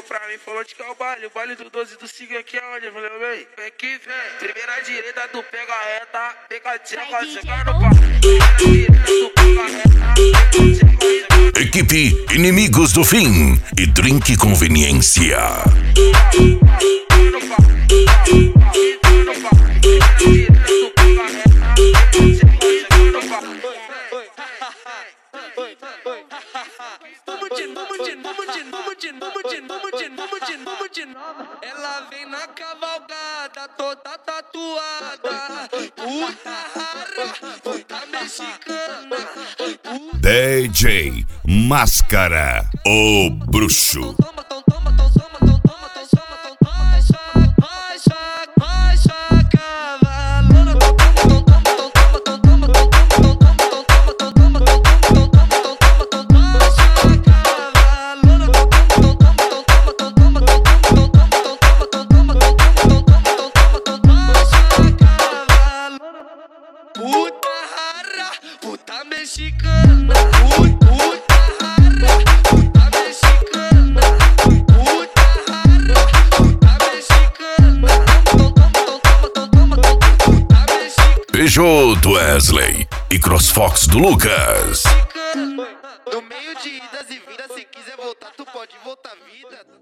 chegou pra mim, falou de que é o baile do 12 do 5 aqui é onde? Eu falei, vem, vem aqui, vem. Primeira direita, tu pega a reta, pega a tcheca, chega no pau. Primeira direita, tu pega a reta, pega a tcheca. Equipe Inimigos do Fim e Drink Conveniência. Ela vem na cavalgada, toda tatuada. Puta rara, puta mexicana. DJ Máscara, o bruxo. Puta rara, puta mexicana. Puta rara, puta mexicana. Puta rara, puta mexicana. Puta mexicana. Peugeot do Wesley e CrossFox do Lucas. No meio de idas e vindas, se quiser voltar, tu pode voltar vida.